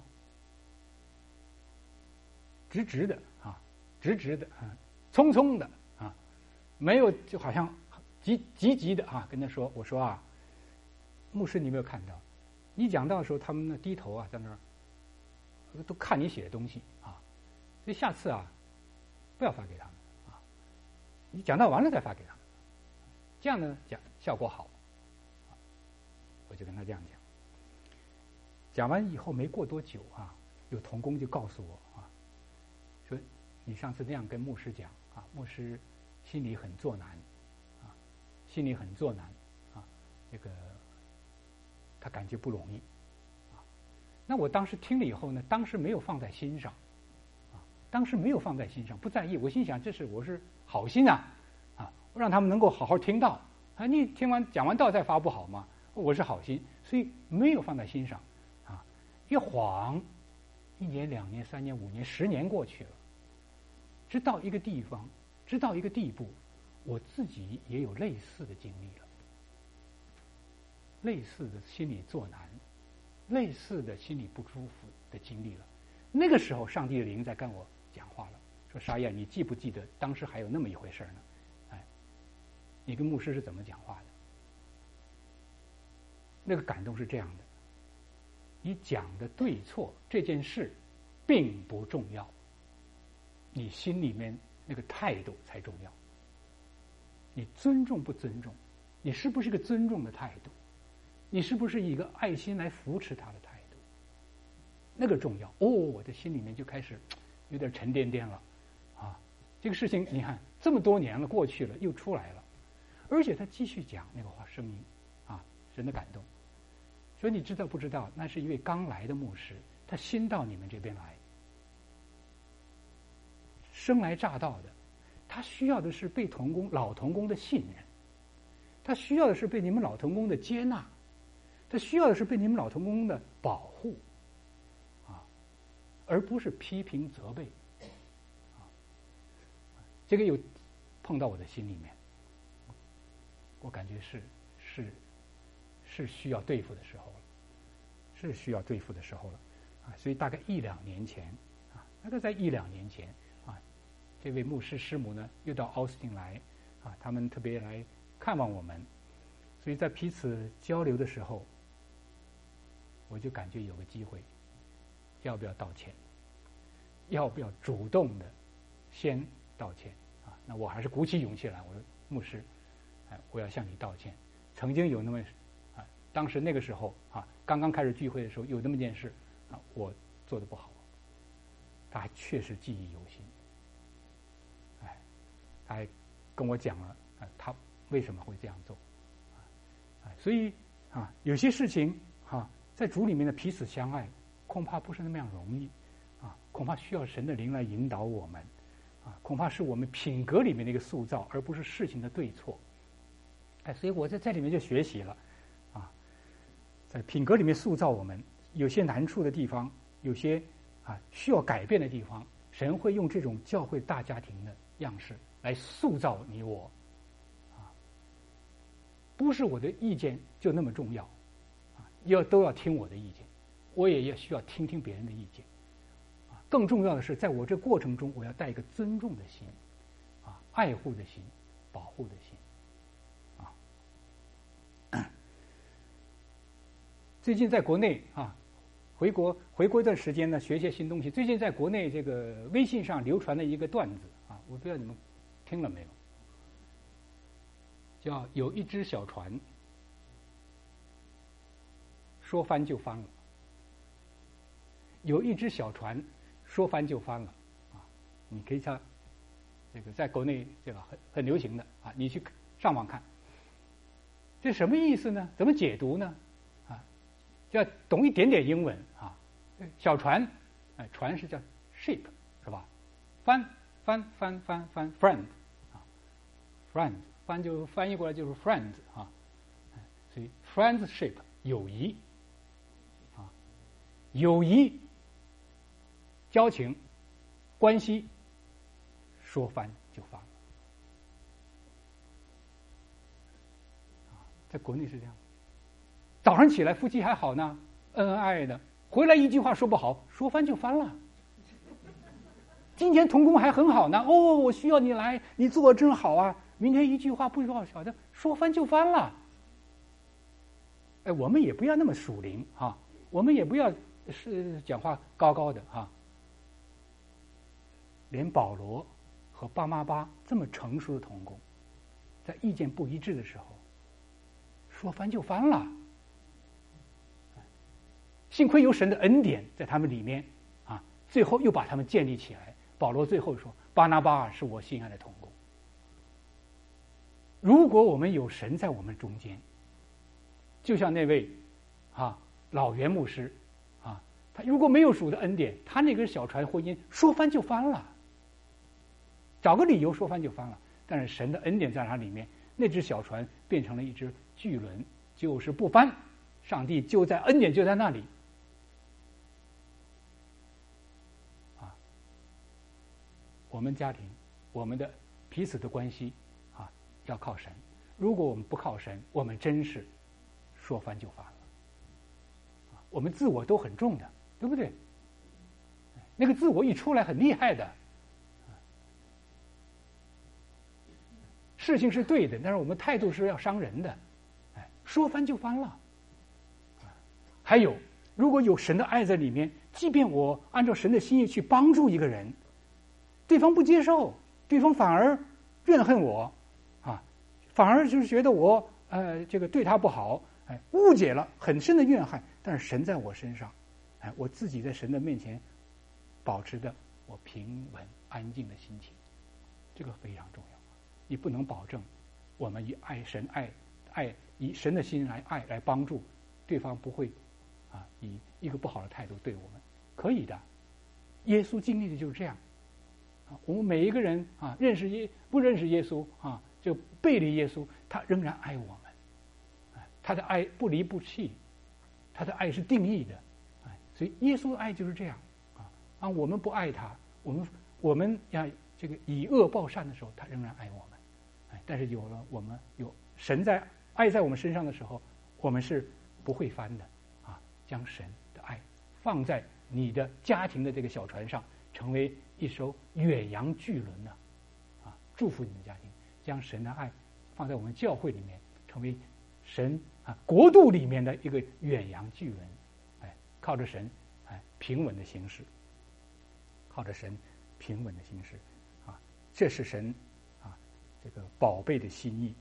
直直的啊，匆匆的啊，没有就好像急的啊，跟他说，我说啊，牧师，你有没有看到？你讲道的时候，他们那低头啊，在那儿都看你写的东西啊，所以下次啊，不要发给他们啊，你讲道完了再发给他们，这样呢讲效果好。我就跟他这样讲，讲完以后没过多久啊，有同工就告诉我啊，说你上次那样跟牧师讲啊，牧师心里很作难啊，这个他感觉不容易啊。那我当时听了以后呢，当时没有放在心上啊，不在意。我心想，我是好心啊，我让他们能够好好听到啊。你讲完道再发不好吗？我是好心，所以没有放在心上啊。一晃1年、2年、3年、5年、10年过去了，直到一个地步，我自己也有类似的经历了。类似的心理作难，类似的心理不舒服的经历了。那个时候，上帝的灵在跟我讲话了，说：“沙燕，你记不记得当时还有那么一回事呢？哎，你跟牧师是怎么讲话的？那个感动是这样的：你讲的对错这件事并不重要，你心里面那个态度才重要。你尊重不尊重？你是不是一个尊重的态度？你是不是以一个爱心来扶持他的态度？那个重要哦！我的心里面就开始有点沉甸甸了啊！这个事情你看这么多年了，过去了又出来了，而且他继续讲那个话，声音啊，神的感动。所以你知道不知道？那是一位刚来的牧师，他新到你们这边来，生来乍到的，他需要的是被老同工的信任，他需要的是被你们老同工的接纳。他需要的是被你们老同工的保护，啊，而不是批评责备，啊，这个有碰到我的心里面，我感觉是需要对付的时候了，啊，所以大概1、2年前，啊，大概在1、2年前，啊，这位牧师师母呢又到奥斯汀来，啊，他们特别来看望我们，所以在彼此交流的时候。我就感觉有个机会，要不要道歉？要不要主动的先道歉啊？那我还是鼓起勇气来，我说牧师，我要向你道歉。曾经有那么啊，当时那个时候啊，刚刚开始聚会的时候，有那么件事啊，我做的不好，他还确实记忆犹新。他还跟我讲了啊，他为什么会这样做所以啊，有些事情啊。在主里面的彼此相爱，恐怕不是那么样容易，啊，恐怕需要神的灵来引导我们， 恐怕是我们品格里面的一个塑造，而不是事情的对错。所以我在里面就学习了，在品格里面塑造我们，有些难处的地方，有些需要改变的地方，神会用这种教会大家庭的样式来塑造你我，不是我的意见就那么重要，都要听我的意见，我也需要听听别人的意见，更重要的是，在我这过程中，我要带一个尊重的心，爱护的心，保护的心，最近在国内回国一段时间呢，学些新东西。最近在国内这个微信上流传了一个段子我不知道你们听了没有，叫有一只小船说翻就翻了，有一只小船说翻就翻了你可以看这个在国内这个很流行的你去上网看，这什么意思呢？怎么解读呢？就要懂一点点英文小船船是叫 ship 是吧？翻 friend friend 翻就翻译过来就是 friends 所以 friendship 友谊友谊交情关系说翻就翻了在国内是这样。早上起来夫妻还好呢，恩恩爱爱的，回来一句话说不好，说翻就翻了。今天同工还很好呢，我需要你来，你做得真好啊。明天一句话不说好的，说翻就翻了。我们也不要那么属灵我们也不要是讲话高高的连保罗和巴拿巴这么成熟的同工，在意见不一致的时候，说翻就翻了。幸亏有神的恩典在他们里面最后又把他们建立起来。保罗最后说：“巴拿巴是我心爱的同工。”如果我们有神在我们中间，就像那位老袁牧师他如果没有主的恩典，他那个小船婚姻说翻就翻了，找个理由说翻就翻了。但是神的恩典在他里面，那只小船变成了一只巨轮，就是不翻。上帝就在恩典就在那里我们家庭我们的彼此的关系要靠神。如果我们不靠神，我们真是说翻就翻了我们自我都很重的，对不对？那个自我一出来很厉害的事情是对的，但是我们态度是要伤人的说翻就翻了还有，如果有神的爱在里面，即便我按照神的心意去帮助一个人，对方不接受，对方反而怨恨我反而就是觉得我这个对他不好误解了，很深的怨恨。但是神在我身上我自己在神的面前保持着我平稳安静的心情，这个非常重要。你不能保证我们以以神的心来帮助对方，不会以一个不好的态度对我们，可以的。耶稣经历的就是这样我们每一个人不认识耶稣就背离耶稣，他仍然爱我们他的爱不离不弃，他的爱是定义的所以耶稣的爱就是这样我们不爱他，我们要这个以恶报善的时候，他仍然爱我们但是我们有神爱在我们身上的时候，我们是不会翻的将神的爱放在你的家庭的这个小船上，成为一艘远洋巨轮祝福你的家庭。将神的爱放在我们教会里面，成为神国度里面的一个远洋巨轮靠着神平稳的行事，靠着神平稳的行事这是神这个宝贝的心意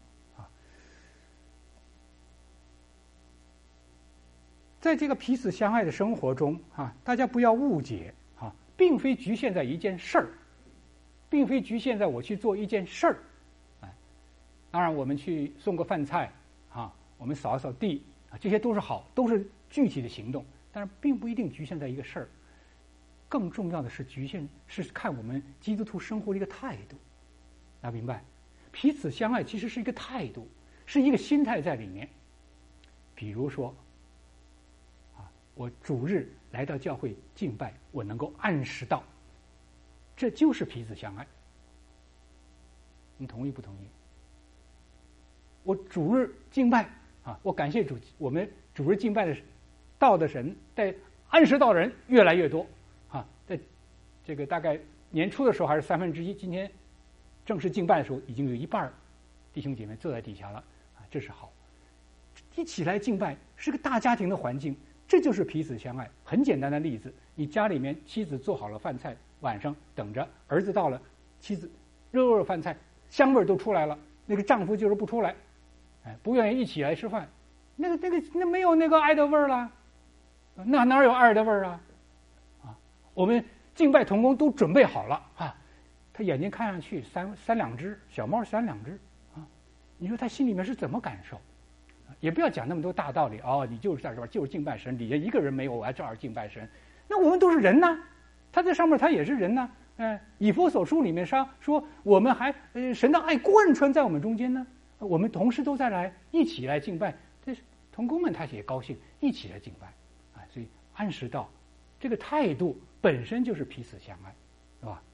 在这个彼此相爱的生活中大家不要误解并非局限在一件事儿，并非局限在我去做一件事儿当然我们去送个饭菜我们扫一扫地这些都是好，都是具体的行动，但是并不一定局限在一个事儿。 更重要的是是看我们基督徒生活的一个态度，大家明白？彼此相爱其实是一个态度，是一个心态在里面。比如说，我主日来到教会敬拜，我能够按时到，这就是彼此相爱。你同意不同意？我主日敬拜我感谢主，我们主日敬拜的到的人，在按时到的人越来越多在这个大概年初的时候还是1/3，今天正式敬拜的时候已经有一半弟兄姐妹坐在底下了这是好。一起来敬拜是个大家庭的环境，这就是彼此相爱。很简单的例子，你家里面妻子做好了饭菜，晚上等着儿子到了，妻子热饭菜香味都出来了，那个丈夫就是不出来，不愿意一起来吃饭，那没有那个爱的味儿了，那哪有爱的味儿啊？我们敬拜同工都准备好了他眼睛看上去三两只小猫，3、2只你说他心里面是怎么感受？也不要讲那么多大道理你就是在这边就是敬拜神，底下一个人没有，我还这儿敬拜神。那我们都是人呐，他在上面他也是人呐。以弗所书里面说我们还神的爱贯穿在我们中间呢，我们同时都一起来敬拜，这同工们他也高兴，一起来敬拜所以按时到这个态度本身就是彼此相爱，是吧？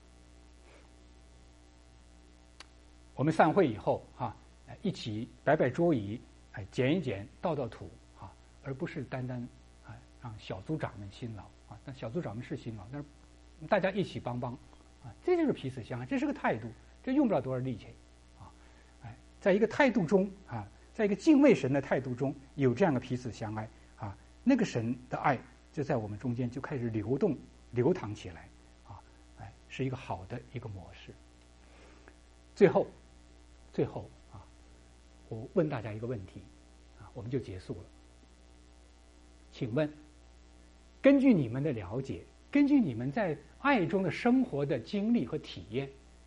我们散会以后一起摆摆桌椅，捡一捡，倒土而不是单单让小组长们辛劳但小组长们是辛劳，但是大家一起帮这就是彼此相爱，这是个态度，这用不了多少力气在一个态度中在一个敬畏神的态度中有这样的彼此相爱那个神的爱就在我们中间就开始流动流淌起来是一个好的一个模式。最后我问大家一个问题我们就结束了。请问，根据你们的了解，根据你们在爱中的生活的经历和体验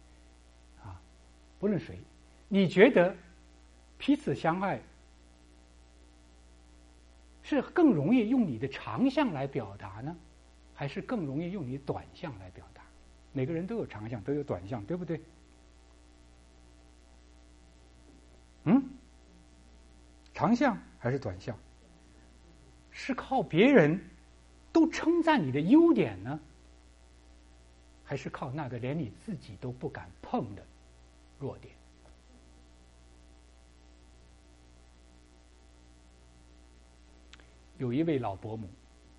不论谁，你觉得彼此相爱是更容易用你的长项来表达呢，还是更容易用你短项来表达？每个人都有长项，都有短项，对不对？长项还是短项？是靠别人都称赞你的优点呢，还是靠那个连你自己都不敢碰的弱点？有一位老伯母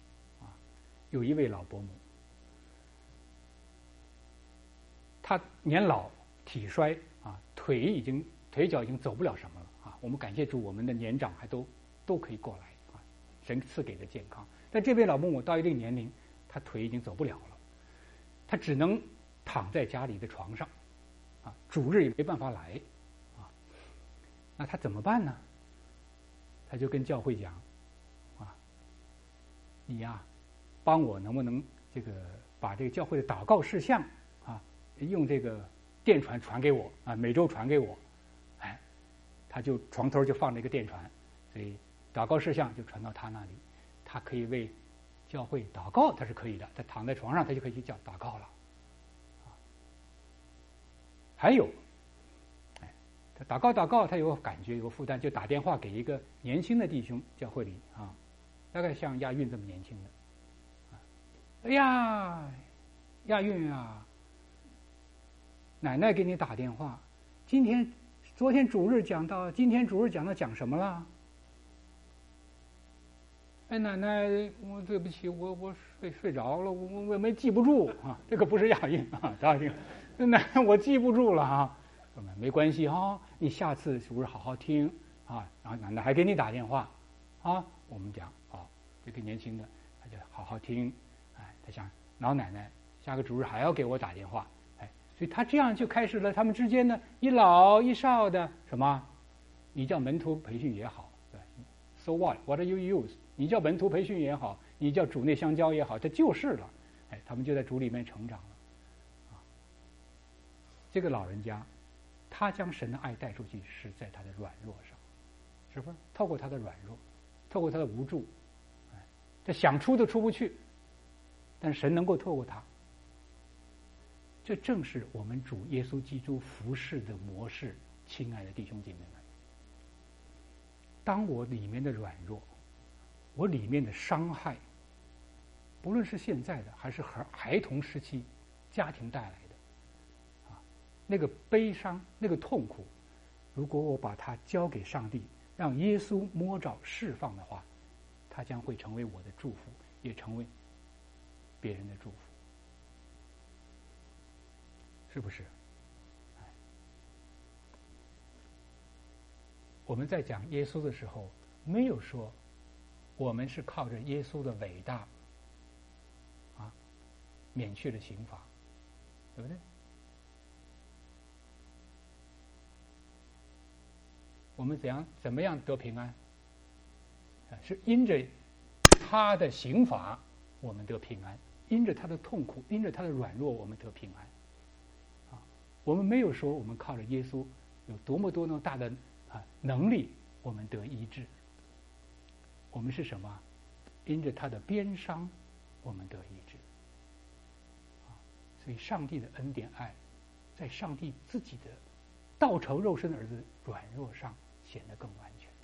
他年老体衰腿脚已经走不了什么了我们感谢主，我们的年长还都可以过来神赐给的健康。但这位老伯母到一定年龄，他腿已经走不了了，他只能躺在家里的床上主日也没办法来那他怎么办呢？他就跟教会讲你帮我能不能把这个教会的祷告事项用这个电传传给我每周传给我。他就床头就放了一个电传，所以祷告事项就传到他那里，他可以为教会祷告，他是可以的，他躺在床上他就可以去祷告了。还有他祷告他有感觉有负担，就打电话给一个年轻的弟兄，教会里大概像亚运这么年轻的哎呀亚运奶奶给你打电话，昨天主日讲到，今天主日讲到讲什么了？奶奶，对不起，我睡着了，我没记不住这个不是亚运大家听，奶奶我记不住了没关系你下次主日好好听然后奶奶还给你打电话我们讲这个年轻的他就好好听他想老奶奶下个主日还要给我打电话所以他这样就开始了他们之间的一老一少的什么？你叫门徒培训也好 ，so what are you use？ 你叫门徒培训也好，你叫主内相交也好，这就是了。他们就在主里面成长了。这个老人家，他将神的爱带出去，是在他的软弱上，是不是？透过他的软弱，透过他的无助，他想出都出不去， 但是神能够透过他。这正是我们主耶稣基督服侍的模式，亲爱的弟兄姐妹们。当我里面的软弱，我里面的伤害，不论是现在的还是孩童时期家庭带来的，那个悲伤、那个痛苦，如果我把它交给上帝，让耶稣摸着释放的话，它将会成为我的祝福，也成为别人的祝福。是不是？我们在讲耶稣的时候，没有说我们是靠着耶稣的伟大免去了刑罚，对不对？我们怎么样得平安？是因着他的刑罚，我们得平安；因着他的痛苦，因着他的软弱，我们得平安。我们没有说我们靠着耶稣有多么大的能力，我们得医治。我们是什么？因着他的鞭伤，我们得医治。所以上帝的恩典爱，在上帝自己的道成肉身的儿子软弱上显得更完全。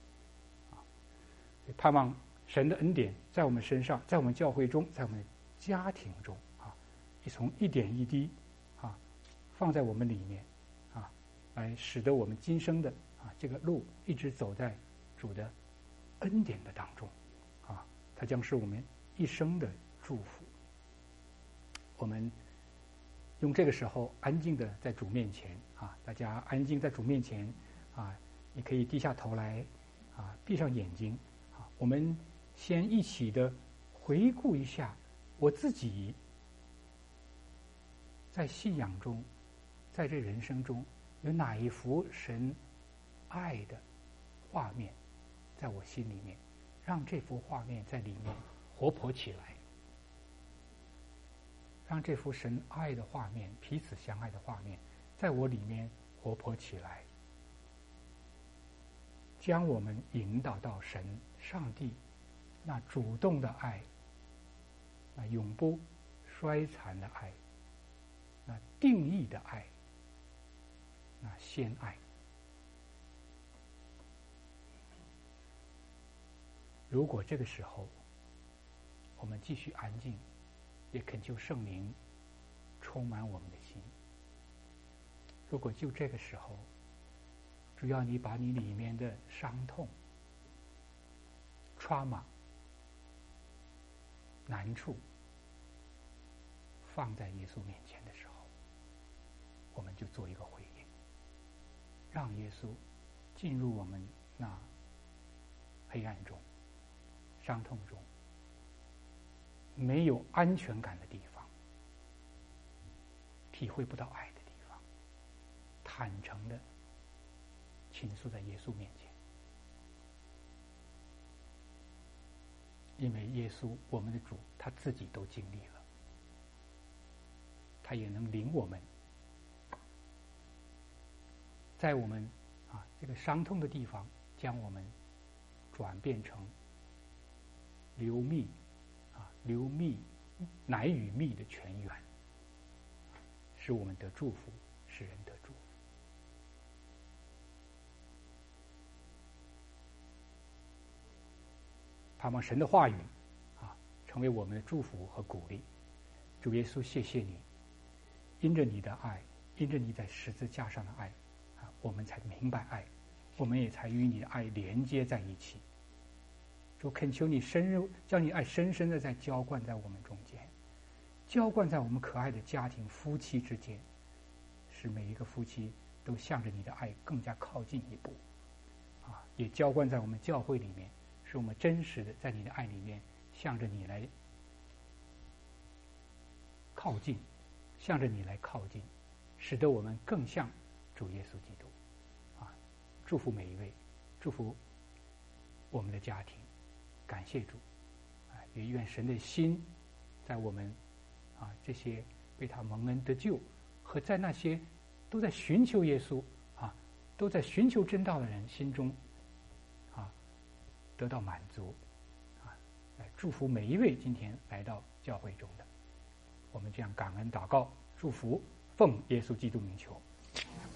盼望神的恩典在我们身上，在我们教会中，在我们家庭中从一点一滴放在我们里面来使得我们今生的这个路一直走在主的恩典的当中它将是我们一生的祝福。我们用这个时候安静的在主面前大家安静在主面前你可以低下头来闭上眼睛我们先一起的回顾一下我自己在信仰中，在这人生中有哪一幅神爱的画面在我心里面，让这幅画面在里面活泼起来，让这幅神爱的画面，彼此相爱的画面在我里面活泼起来，将我们引导到神上帝那主动的爱，那永不衰残的爱，那定义的爱，那先爱。如果这个时候我们继续安静，也恳求圣灵充满我们的心。如果就这个时候，主要你把你里面的伤痛、trauma、难处放在耶稣面前的时候，我们就做一个回应，让耶稣进入我们那黑暗中、伤痛中、没有安全感的地方，体会不到爱的地方，坦诚的倾诉在耶稣面前。因为耶稣，我们的主，他自己都经历了，他也能领我们，在我们这个伤痛的地方，将我们转变成流蜜奶与蜜的泉源，使我们得祝福，使人得祝福。盼望神的话语成为我们的祝福和鼓励。主耶稣，谢谢你，因着你的爱，因着你在十字架上的爱我们才明白爱，我们也才与你的爱连接在一起。主，恳求你将你爱深深的在浇灌在我们中间，浇灌在我们可爱的家庭夫妻之间，使每一个夫妻都向着你的爱更加靠近一步也浇灌在我们教会里面，使我们真实的在你的爱里面向着你来靠近，向着你来靠近，使得我们更像主耶稣基督祝福每一位，祝福我们的家庭。感谢主也愿神的心在我们这些被他蒙恩得救和在那些都在寻求耶稣都在寻求真道的人心中得到满足来祝福每一位今天来到教会中的。我们这样感恩祷告，祝福，奉耶稣基督名求。